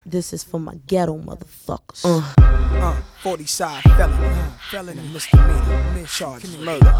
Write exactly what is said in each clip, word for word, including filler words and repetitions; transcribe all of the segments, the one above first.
This is for my ghetto motherfuckers. Uh, uh, forty side felony, uh, felony, misdemeanor, charged murder.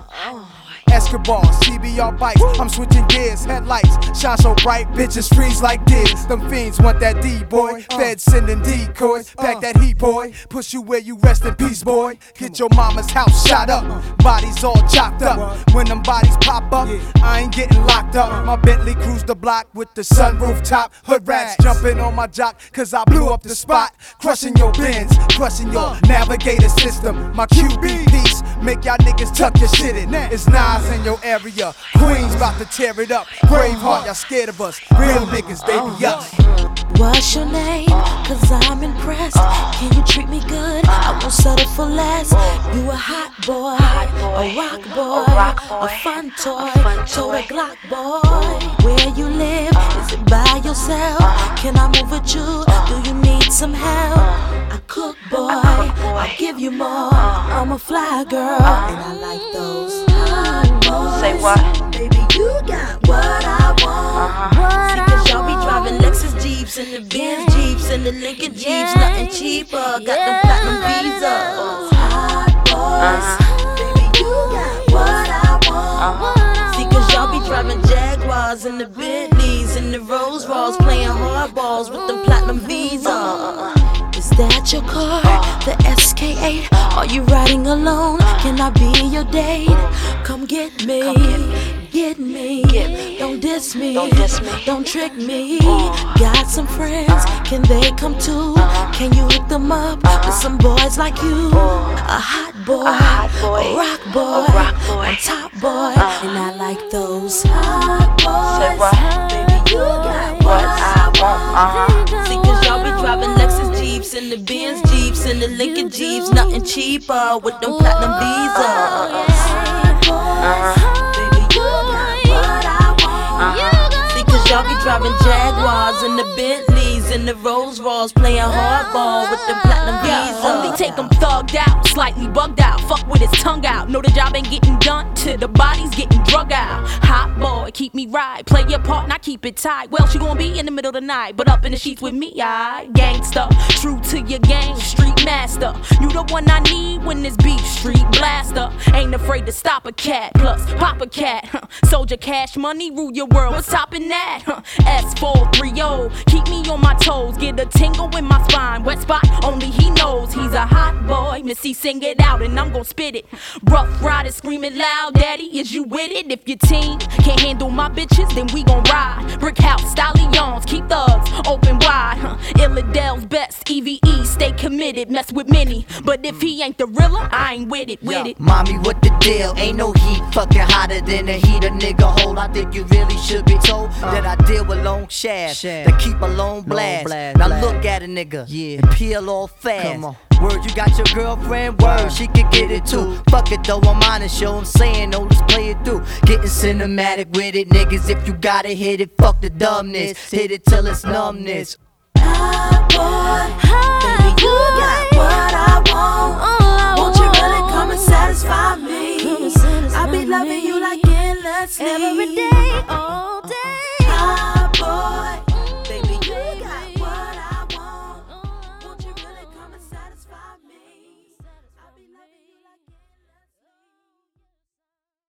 Escobar, C B R bikes, I'm switching gears, headlights shine so bright, bitches freeze like this. Them fiends want that D, boy. Feds sending decoys, pack that heat, boy. Push you where you rest in peace, boy. Get your mama's house shot up, bodies all chopped up. When them bodies pop up, I ain't getting locked up. My Bentley cruise the block with the sunroof top. Hood rats jumping on my jock, cause I blew up the spot. Crushing your bins, crushing your navigator system. My Q B piece, make y'all niggas tuck your shit in. It's Nas in your area, Queens about to tear it up. Braveheart, y'all scared of us. Real niggas, they be us. What's your name? Cause I'm impressed. Can you treat me good? I won't settle for less. You a hot boy, a rock boy, a fun toy, tote a Glock boy. Where you live? Is it by yourself? Can I move with you? Do you need some help? I cook, boy, I'll give you more. I'm a fly girl, and I like those hot boys. Say what? Baby, you got what I want. See, cause y'all be driving Lexus Jeeps and the Benz Jeeps and the Lincoln Jeeps, nothing cheaper. Got them platinum visas. Hot boys, baby, you got what I want. See, cause y'all be driving Jaguars and the Bentleys and the Rolls Royce, playing hardballs with them platinum visas. Is that your car, the S K eight? Are you riding alone? Can I be your date? Come get me, get me. Don't diss me, don't trick me. Got some friends, can they come too? Can you hook them up with some boys like you? A hot boy, a rock boy, a top boy, and I like those hot boys. Baby, you got what I want. See, cause y'all be driving Lexus Jeeps and the Benz Jeeps and the Lincoln Jeeps, nothing cheaper with them platinum visas. Baby, you got what I want. See, cause y'all be driving Jaguars and the Bentleys and the Rolls Royce, playing hardball with them platinum visas. Only take them thugged out, slightly bugged out, fuck with his tongue out. Know the job ain't getting done till the body's getting drug out. Hot boy, keep me right, play your part and I keep it tight. Well, she gon' be in the middle of the night, but up in the sheets with me, I gangsta, true to your game, street master. You the one I need when this beef, street blaster. Ain't afraid to stop a cat, plus pop a cat. Huh. Soldier cash money, rule your world, what's topping that? Huh. S four three oh, keep me on my toes, get a tingle in my spine. Wet spot, only he knows he's a hot boy. Missy, sing it out and I'm gon' spit it. Rough riders screaming loud, daddy, is you with it? If your team can't handle my bitches, then we gon' ride. Brick house, stallions, keep thugs open wide. Huh. Illadel's best, E V E, stay committed, mess with many. But if he ain't the realer, I ain't with it, with Yo, it. Mommy, what the deal? Ain't no heat fucking hotter than the heat a nigga hold. I think you really should be told uh, that I deal with long shafts that keep a long blast. blast now blast. Look at a nigga yeah. and peel off fast. Come on. Word, you got your girlfriend, word, she can get it too. Fuck it though, I'm on the show, I'm saying, no, let's play it through. Getting cinematic with it, niggas, if you gotta hit it, fuck the dumbness. Hit it till it's numbness. Hot boy, baby, you got what I want. Won't you really come and satisfy me? I be loving you like endlessly. Every day, all day.